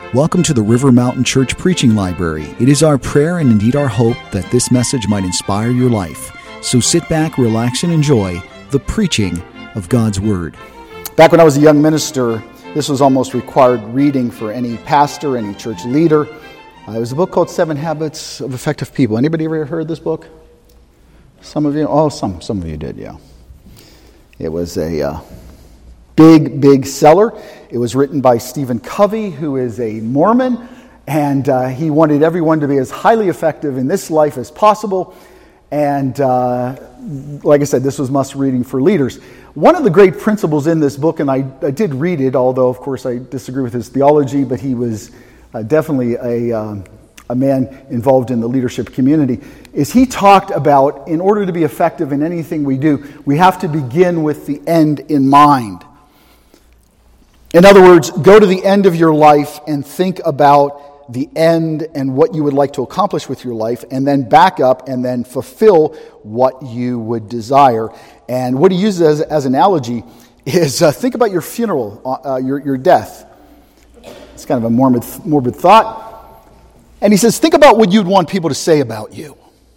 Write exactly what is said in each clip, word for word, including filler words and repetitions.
Welcome to the River Mountain Church Preaching Library. It is our prayer and indeed our hope that this message might inspire your life. So sit back, relax, and enjoy the preaching of God's Word. Back when I was a young minister, this was almost required reading for any pastor, any church leader. Uh, it was a book called Seven Habits of Effective People. Anybody ever heard this book? Some of you? Oh, some, some of you did, yeah. It was a uh, big, big seller. It was written by Stephen Covey, who is a Mormon, and uh, he wanted everyone to be as highly effective in this life as possible. And uh, like I said, this was must reading for leaders. One of the great principles in this book, and I, I did read it, although of course I disagree with his theology, but he was uh, definitely a, um, a man involved in the leadership community, is he talked about, in order to be effective in anything we do, we have to begin with the end in mind. In other words, go to the end of your life and think about the end and what you would like to accomplish with your life, and then back up and then fulfill what you would desire. And what he uses as, as an analogy is uh, think about your funeral, uh, your, your death. It's kind of a morbid, morbid thought. And he says, think about what you'd want people to say about you.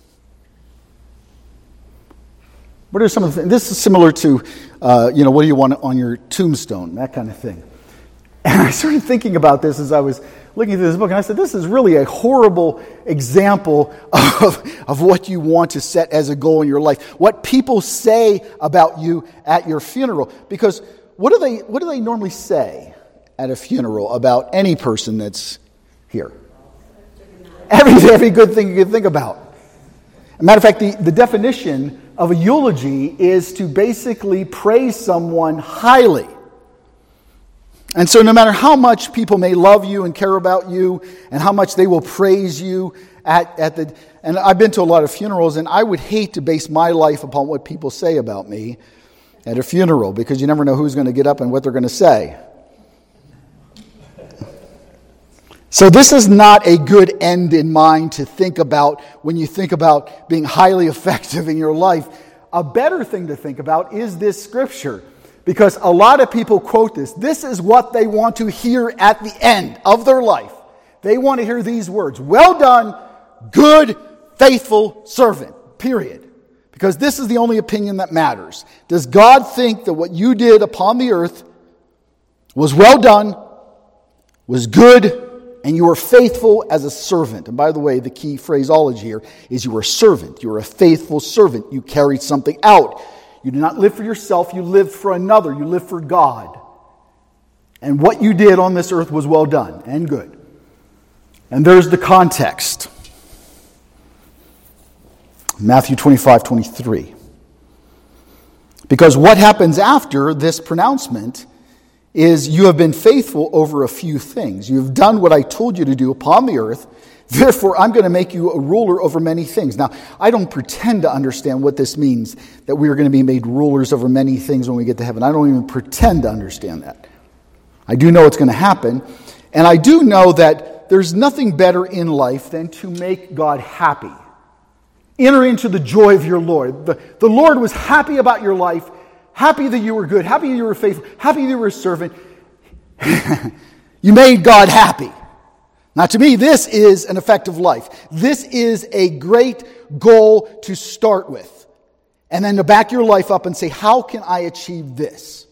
What are some of the things? This is similar to, uh, you know, what do you want on your tombstone, that kind of thing. And I started thinking about this as I was looking through this book, and I said, this is really a horrible example of, of what you want to set as a goal in your life. What people say about you at your funeral. Because what do they, what do they normally say at a funeral about any person that's here? Every, every good thing you can think about. As a matter of fact, the, the definition of a eulogy is to basically praise someone highly. And so no matter how much people may love you and care about you and how much they will praise you at, at the... And I've been to a lot of funerals, and I would hate to base my life upon what people say about me at a funeral, because you never know who's going to get up and what they're going to say. So this is not a good end in mind to think about when you think about being highly effective in your life. A better thing to think about is this scripture, because a lot of people quote this. This is what they want to hear at the end of their life. They want to hear these words: well done, good, faithful servant, period. Because this is the only opinion that matters. Does God think that what you did upon the earth was well done, was good, and you were faithful as a servant? And by the way, the key phraseology here is you were a servant. You were a faithful servant. You carried something out. You did not live for yourself. You lived for another. You lived for God. And what you did on this earth was well done and good. And there's the context. Matthew twenty-five twenty-three. Because what happens after this pronouncement is, you have been faithful over a few things. You have done what I told you to do upon the earth. Therefore, I'm going to make you a ruler over many things. Now, I don't pretend to understand what this means, that we are going to be made rulers over many things when we get to heaven. I don't even pretend to understand that. I do know it's going to happen. And I do know that there's nothing better in life than to make God happy. Enter into the joy of your Lord. The, the Lord was happy about your life, happy that you were good, happy that you were faithful, happy that you were a servant. You made God happy. Now, to me, this is an effective life. This is a great goal to start with. And then to back your life up and say, how can I achieve this?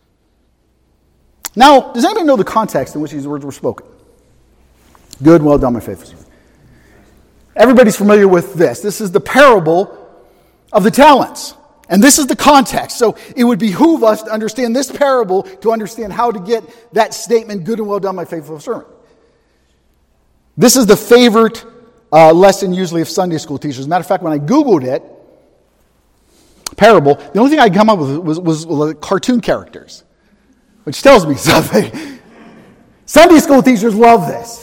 Now, does anybody know the context in which these words were spoken? Good, well done, my faithful servant. Everybody's familiar with this. This is the parable of the talents. And this is the context. So it would behoove us to understand this parable to understand how to get that statement, good and well done, my faithful servant. This is the favorite uh, lesson usually of Sunday school teachers. As a matter of fact, when I Googled it, parable, the only thing I come up with was, was, was cartoon characters, which tells me something. Sunday school teachers love this.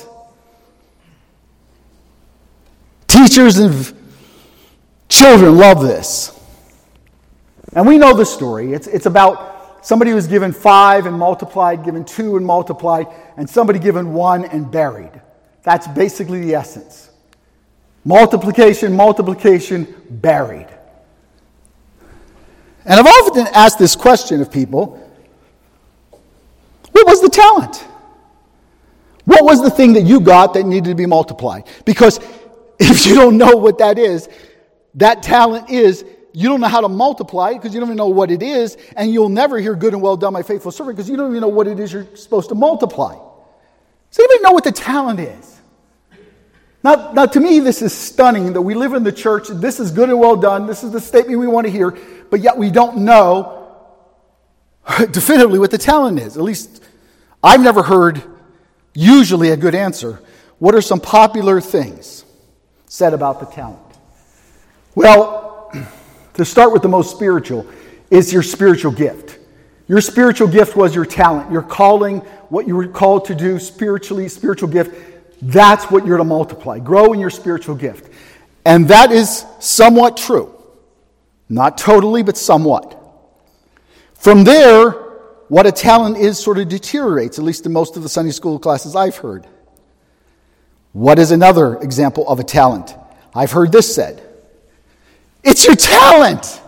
Teachers of children love this. And we know the story. It's, it's about somebody who was given five and multiplied, given two and multiplied, and somebody given one and buried. That's basically the essence. Multiplication, multiplication, buried. And I've often asked this question of people: what was the talent? What was the thing that you got that needed to be multiplied? Because if you don't know what that is, that talent is, you don't know how to multiply it because you don't even know what it is, and you'll never hear good and well done, my faithful servant, because you don't even know what it is you're supposed to multiply. Does anybody know what the talent is? Now, now, to me, this is stunning that we live in the church. This is good and well done. This is the statement we want to hear, but yet we don't know definitively what the talent is. At least I've never heard usually a good answer. What are some popular things said about the talent? Well, to start with the most spiritual, is your spiritual gift. Your spiritual gift was your talent, your calling, what you were called to do spiritually, spiritual gift. That's what you're to multiply. Grow in your spiritual gift. And that is somewhat true. Not totally, but somewhat. From there, what a talent is sort of deteriorates, at least in most of the Sunday school classes I've heard. What is another example of a talent? I've heard this said. It's your talent.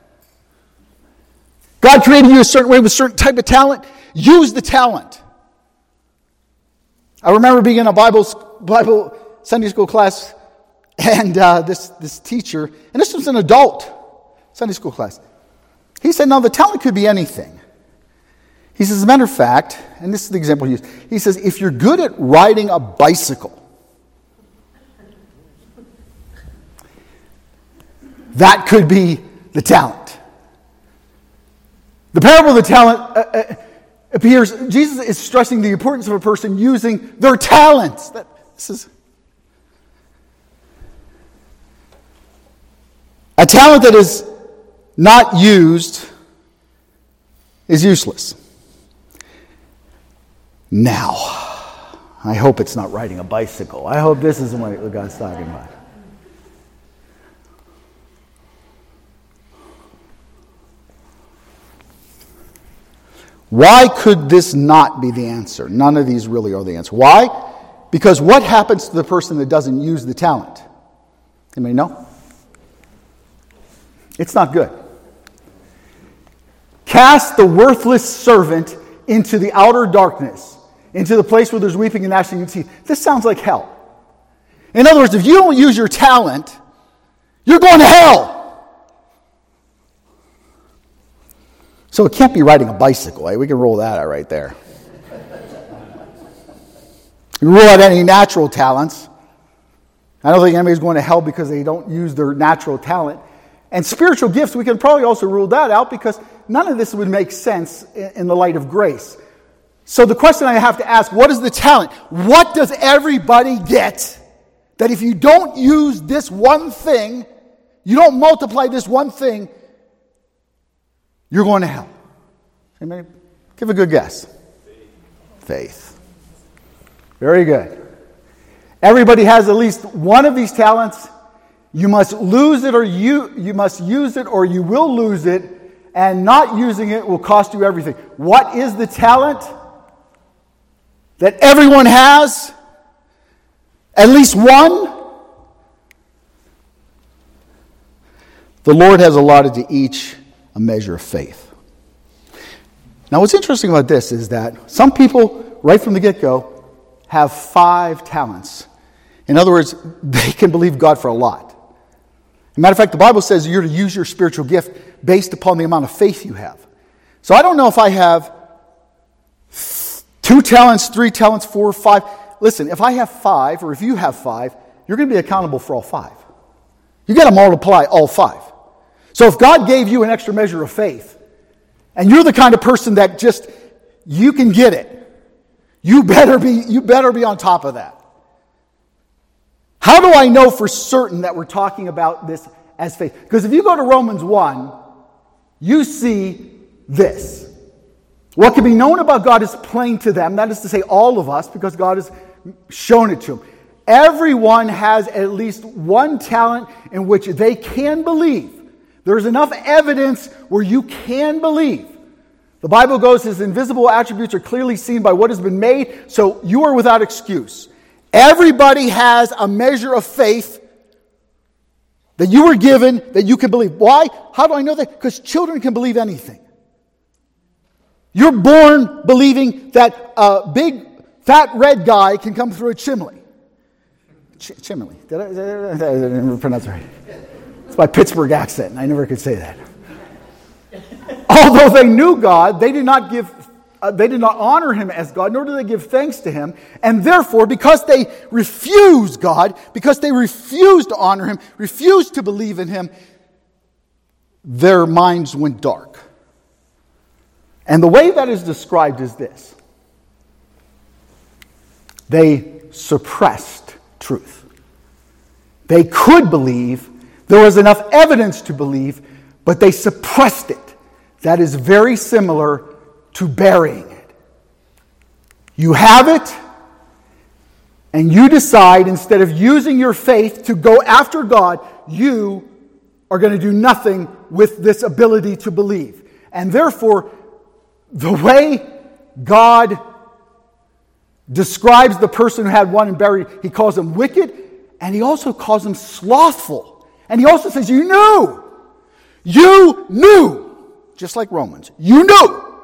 God created you a certain way with a certain type of talent. Use the talent. I remember being in a Bible Bible Sunday school class, and uh, this, this teacher, and this was an adult Sunday school class, he said, no, the talent could be anything. He says, as a matter of fact, and this is the example he used, he says, if you're good at riding a bicycle, that could be the talent. The parable of the talent uh, uh, appears, Jesus is stressing the importance of a person using their talents. That, this is a talent that is not used is useless. Now, I hope it's not riding a bicycle. I hope this isn't what God's talking about. Why could this not be the answer? None of these really are the answer. Why? Because what happens to the person that doesn't use the talent? Anybody know? It's not good. Cast the worthless servant into the outer darkness, into the place where there's weeping and gnashing of teeth. This sounds like hell. In other words, if you don't use your talent, you're going to hell. So it can't be riding a bicycle. Eh? We can roll that out right there. You rule out any natural talents. I don't think anybody's going to hell because they don't use their natural talent. And spiritual gifts, we can probably also rule that out because none of this would make sense in the light of grace. So the question I have to ask, what is the talent? What does everybody get that if you don't use this one thing, you don't multiply this one thing, you're going to hell? Anybody? Give a good guess. Faith. Faith. Very good. Everybody has at least one of these talents. You must lose it or you you must use it or you will lose it, and not using it will cost you everything. What is the talent that everyone has? At least one? The Lord has allotted to each a measure of faith. Now what's interesting about this is that some people, right from the get-go, have five talents. In other words, they can believe God for a lot. As a matter of fact, the Bible says you're to use your spiritual gift based upon the amount of faith you have. So I don't know if I have two talents, three talents, four, five. Listen, if I have five, or if you have five, you're going to be accountable for all five. You've got to multiply all five. So if God gave you an extra measure of faith, and you're the kind of person that just, you can get it, you better be, you better be on top of that. How do I know for certain that we're talking about this as faith? Because if you go to Romans one, you see this. What can be known about God is plain to them. That is to say, all of us, because God has shown it to them. Everyone has at least one talent in which they can believe. There's enough evidence where you can believe. The Bible goes, his invisible attributes are clearly seen by what has been made, so you are without excuse. Everybody has a measure of faith that you were given that you can believe. Why? How do I know that? Because children can believe anything. You're born believing that a big fat red guy can come through a chimney. Ch- chimney. Did I, did I, did I didn't pronounce it right? It's my Pittsburgh accent. I never could say that. Although they knew God, they did not give, uh, they did not honor him as God, nor did they give thanks to him. And therefore, because they refused God, because they refused to honor him, refused to believe in him, their minds went dark. And the way that is described is this. They suppressed truth. They could believe, there was enough evidence to believe, but they suppressed it. That is very similar to burying it. You have it, and you decide, instead of using your faith to go after God, you are going to do nothing with this ability to believe. And therefore, the way God describes the person who had one and buried, he calls him wicked, and he also calls him slothful. And he also says, you knew. You knew. Just like Romans. You knew.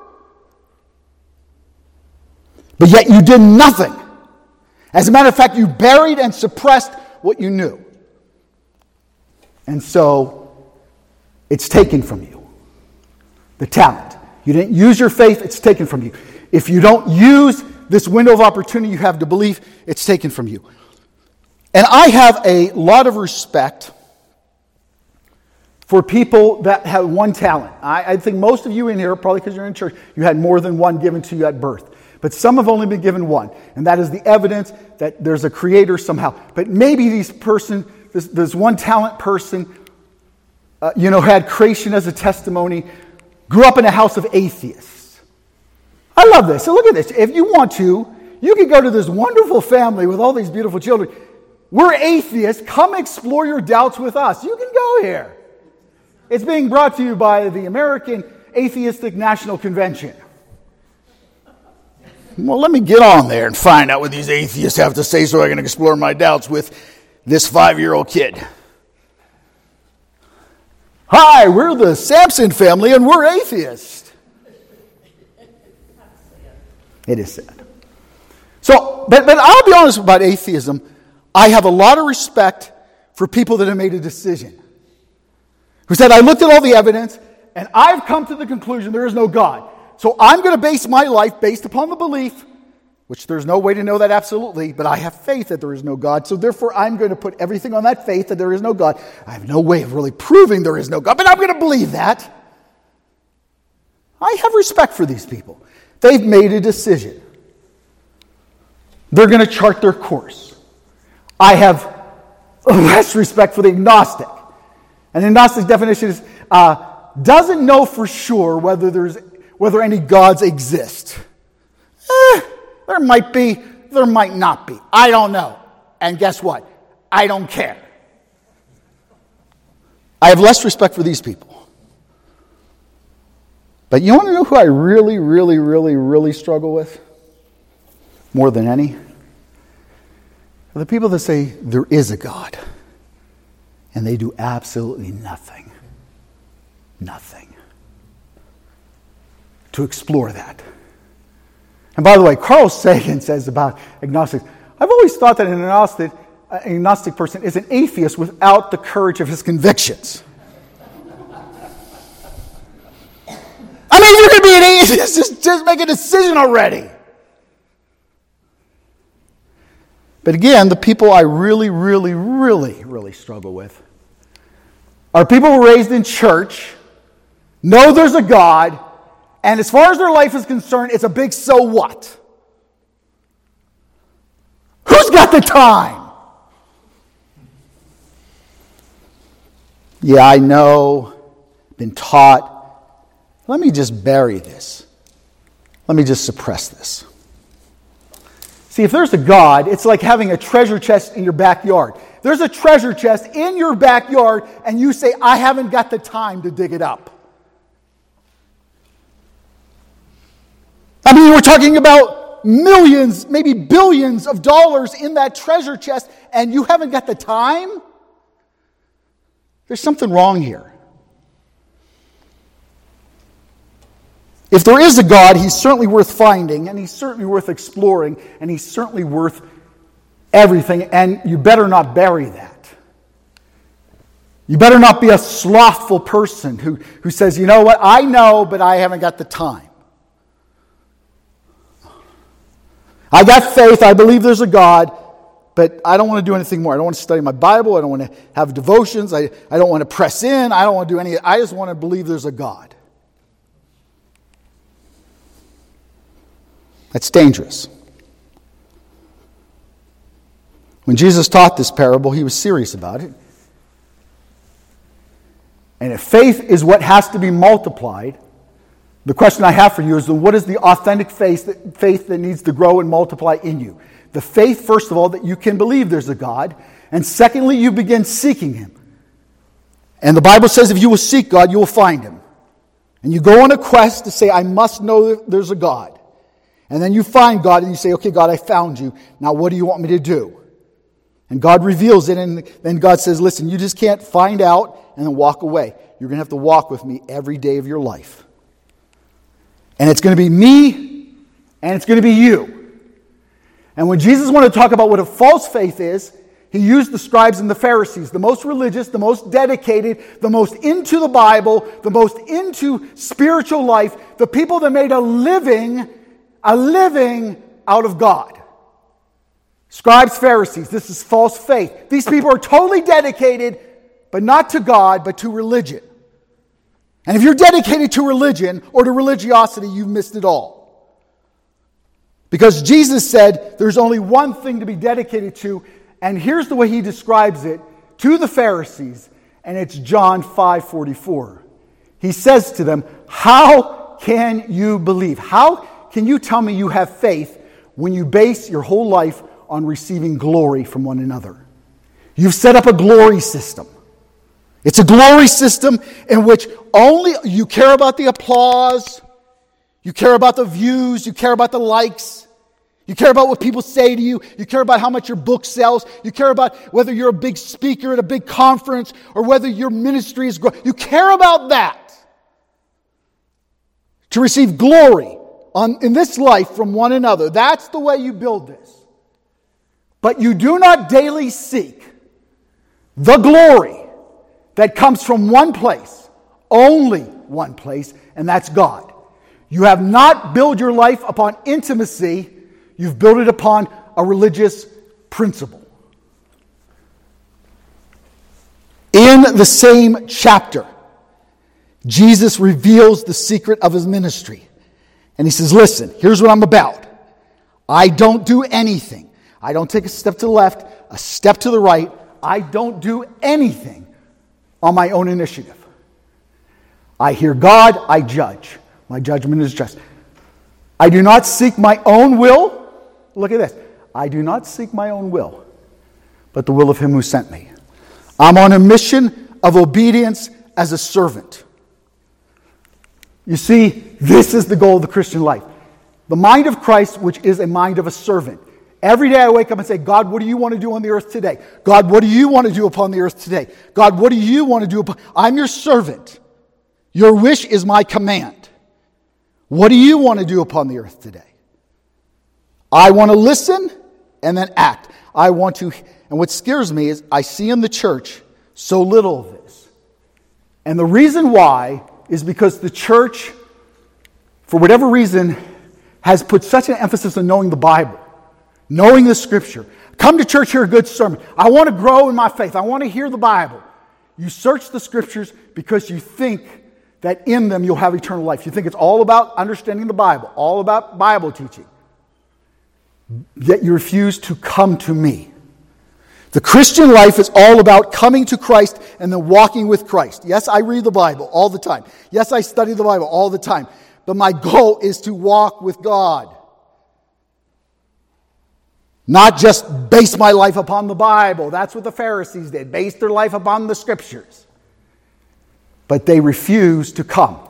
But yet you did nothing. As a matter of fact, you buried and suppressed what you knew. And so, it's taken from you. The talent. You didn't use your faith, it's taken from you. If you don't use this window of opportunity you have to believe, it's taken from you. And I have a lot of respect for people that have one talent. I, I think most of you in here, probably because you're in church, you had more than one given to you at birth. But some have only been given one. And that is the evidence that there's a creator somehow. But maybe these person, this, this one talent person, uh, you know, had creation as a testimony, grew up in a house of atheists. I love this. So look at this. If you want to, you can go to this wonderful family with all these beautiful children. We're atheists. Come explore your doubts with us. You can go here. It's being brought to you by the American Atheistic National Convention. Well, let me get on there and find out what these atheists have to say so I can explore my doubts with this five-year-old kid. Hi, we're the Samson family and we're atheists. It is sad. So, but, but I'll be honest about atheism. I have a lot of respect for people that have made a decision. Who said, I looked at all the evidence, and I've come to the conclusion there is no God. So I'm going to base my life based upon the belief, which there's no way to know that absolutely, but I have faith that there is no God. So therefore, I'm going to put everything on that faith that there is no God. I have no way of really proving there is no God, but I'm going to believe that. I have respect for these people. They've made a decision. They're going to chart their course. I have less respect for the agnostic. And the agnostic definition is, uh, doesn't know for sure whether there's whether any gods exist. Eh, there might be, there might not be. I don't know. And guess what? I don't care. I have less respect for these people. But you want to know who I really, really, really, really struggle with? More than any? Are the people that say there is a God. And they do absolutely nothing. Nothing. To explore that. And by the way, Carl Sagan says about agnostics, I've always thought that an agnostic, an agnostic person is an atheist without the courage of his convictions. I mean, you can be an atheist, just, just make a decision already. But again, the people I really, really, really, really struggle with are people who were raised in church, know there's a God, and as far as their life is concerned, it's a big so what? Who's got the time? Yeah, I know, been taught. Let me just bury this. Let me just suppress this. See, if there's a God, it's like having a treasure chest in your backyard. There's a treasure chest in your backyard, and you say, I haven't got the time to dig it up. I mean, we're talking about millions, maybe billions of dollars in that treasure chest, and you haven't got the time? There's something wrong here. If there is a God, he's certainly worth finding, and he's certainly worth exploring, and he's certainly worth everything, and you better not bury that. You better not be a slothful person who, who says, you know what, I know, but I haven't got the time. I got faith, I believe there's a God, but I don't want to do anything more. I don't want to study my Bible, I don't want to have devotions, I, I don't want to press in, I don't want to do any, I just want to believe there's a God. That's dangerous. When Jesus taught this parable, he was serious about it. And if faith is what has to be multiplied, the question I have for you is, then what is the authentic faith that, faith that needs to grow and multiply in you? The faith, first of all, that you can believe there's a God. And secondly, you begin seeking him. And the Bible says if you will seek God, you will find him. And you go on a quest to say, I must know that there's a God. And then you find God and you say, okay, God, I found you. Now what do you want me to do? And God reveals it, and then God says, listen, you just can't find out and then walk away. You're going to have to walk with me every day of your life. And it's going to be me, and it's going to be you. And when Jesus wanted to talk about what a false faith is, he used the scribes and the Pharisees, the most religious, the most dedicated, the most into the Bible, the most into spiritual life, the people that made a living, a living out of God. Scribes, Pharisees, this is false faith. These people are totally dedicated, but not to God, but to religion. And if you're dedicated to religion or to religiosity, you've missed it all. Because Jesus said there's only one thing to be dedicated to, and here's the way he describes it to the Pharisees, and it's John five forty-four. He says to them, how can you believe? How can you tell me you have faith when you base your whole life on receiving glory from one another? You've set up a glory system. It's a glory system in which only you care about the applause, you care about the views, you care about the likes, you care about what people say to you, you care about how much your book sells, you care about whether you're a big speaker at a big conference or whether your ministry is growing. You care about that. To receive glory on, in this life from one another. That's the way you build this. But you do not daily seek the glory that comes from one place, only one place, and that's God. You have not built your life upon intimacy, you've built it upon a religious principle. In the same chapter, Jesus reveals the secret of his ministry. And he says, listen, here's what I'm about. I don't do anything. I don't take a step to the left, a step to the right. I don't do anything on my own initiative. I hear God, I judge. My judgment is just. I do not seek my own will. Look at this. I do not seek my own will, but the will of him who sent me. I'm on a mission of obedience as a servant. You see, this is the goal of the Christian life. The mind of Christ, which is a mind of a servant. Every day I wake up and say, God, what do you want to do on the earth today? God, what do you want to do upon the earth today? God, what do you want to do upon... I'm your servant. Your wish is my command. What do you want to do upon the earth today? I want to listen and then act. I want to... And what scares me is I see in the church so little of this. And the reason why is because the church, for whatever reason, has put such an emphasis on knowing the Bible. Knowing the Scripture. Come to church, hear a good sermon. I want to grow in my faith. I want to hear the Bible. You search the Scriptures because you think that in them you'll have eternal life. You think it's all about understanding the Bible, all about Bible teaching. Yet you refuse to come to me. The Christian life is all about coming to Christ and then walking with Christ. Yes, I read the Bible all the time. Yes, I study the Bible all the time. But my goal is to walk with God. Not just base my life upon the Bible. That's what the Pharisees did. Based their life upon the Scriptures. But they refused to come.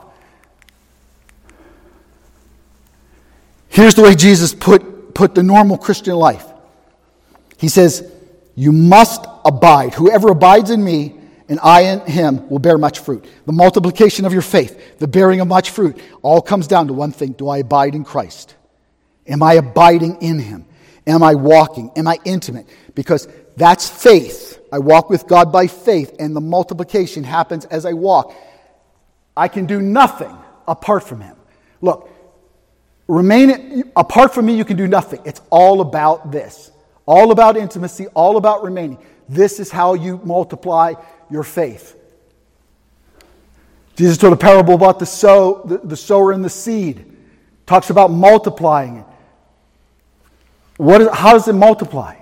Here's the way Jesus put, put the normal Christian life. He says, you must abide. Whoever abides in me and I in him will bear much fruit. The multiplication of your faith, the bearing of much fruit, all comes down to one thing. Do I abide in Christ? Am I abiding in him? Am I walking? Am I intimate? Because that's faith. I walk with God by faith, and the multiplication happens as I walk. I can do nothing apart from him. Look, remain apart from me, you can do nothing. It's all about this. All about intimacy, all about remaining. This is how you multiply your faith. Jesus told a parable about the sow, the, the sower and the seed. Talks about multiplying it. What is, how does it multiply?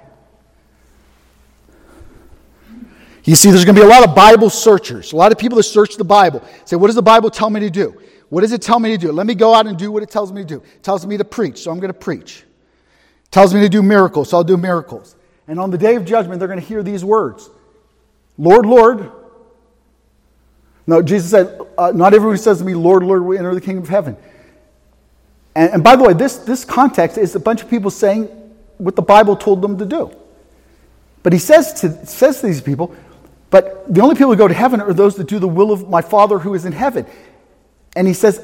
You see, there's going to be a lot of Bible searchers, a lot of people that search the Bible. Say, what does the Bible tell me to do? What does it tell me to do? Let me go out and do what it tells me to do. It tells me to preach, so I'm going to preach. It tells me to do miracles, so I'll do miracles. And on the day of judgment, they're going to hear these words. Lord, Lord. No, Jesus said, uh, not everyone who says to me, Lord, Lord, will enter the kingdom of heaven. And, and by the way, this, this context is a bunch of people saying what the Bible told them to do. But he says to, says to these people, but the only people who go to heaven are those that do the will of my Father who is in heaven. And he says,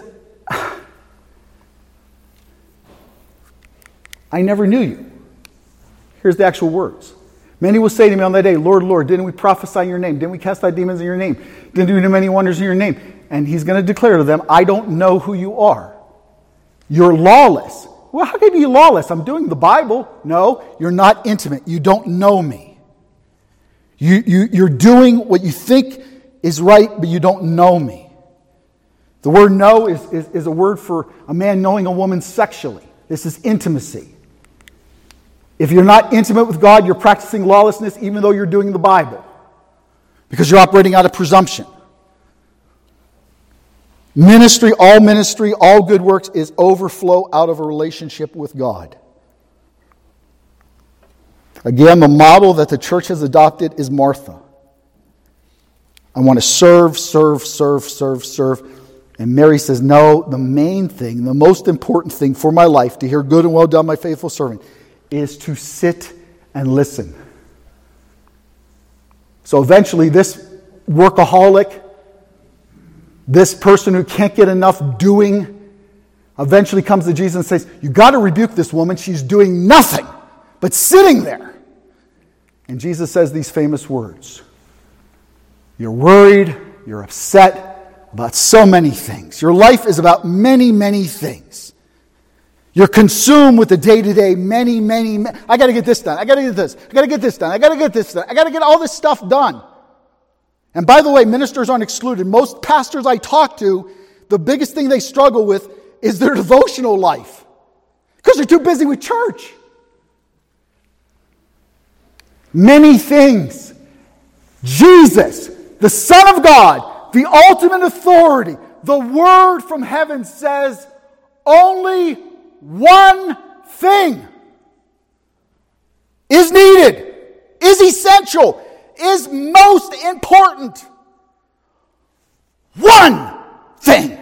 I never knew you. Here's the actual words. Many will say to me on that day, Lord, Lord, didn't we prophesy in your name? Didn't we cast out demons in your name? Didn't we do many wonders in your name? And he's going to declare to them, I don't know who you are. You're lawless. Well, how can you be lawless? I'm doing the Bible. No, you're not intimate. You don't know me. You, you, you're doing what you think is right, but you don't know me. The word know is, is, is a word for a man knowing a woman sexually. This is intimacy. If you're not intimate with God, you're practicing lawlessness even though you're doing the Bible. Because you're operating out of presumption. Ministry, all ministry, all good works is overflow out of a relationship with God. Again, the model that the church has adopted is Martha. I want to serve, serve, serve, serve, serve. And Mary says, no, the main thing, the most important thing for my life, to hear good and well done, my faithful servant, is to sit and listen. So eventually this workaholic, this person who can't get enough doing, eventually comes to Jesus and says, you got to rebuke this woman. She's doing nothing but sitting there. And Jesus says these famous words. You're worried, you're upset about so many things. Your life is about many, many things. You're consumed with the day-to-day, many, many, many. I got to get this done. I got to get this. I got to get this done. I got to get this done. I got to get all this stuff done. And by the way, ministers aren't excluded. Most pastors I talk to, the biggest thing they struggle with is their devotional life. Because they're too busy with church. Many things. Jesus, the Son of God, the ultimate authority, the Word from heaven says only one thing is needed, is essential, is most important. One thing.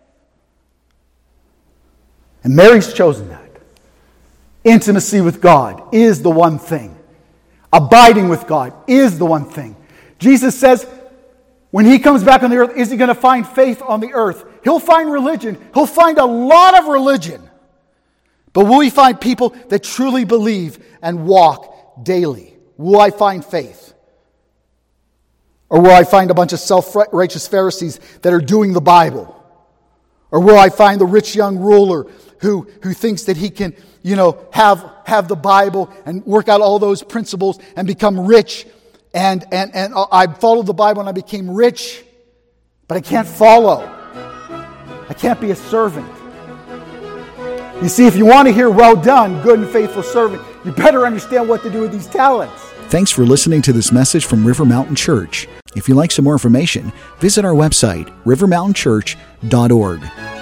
And Mary's chosen that. Intimacy with God is the one thing. Abiding with God is the one thing. Jesus says, when he comes back on the earth, is he going to find faith on the earth? He'll find religion. He'll find a lot of religion. But will he find people that truly believe and walk daily? Will I find faith? Or will I find a bunch of self-righteous Pharisees that are doing the Bible? Or will I find the rich young ruler who, who thinks that he can, you know, have, have the Bible and work out all those principles and become rich? And, and, and I followed the Bible and I became rich, but I can't follow. I can't be a servant. You see, if you want to hear well done, good and faithful servant, you better understand what to do with these talents. Thanks for listening to this message from River Mountain Church. If you'd like some more information, visit our website, river mountain church dot org.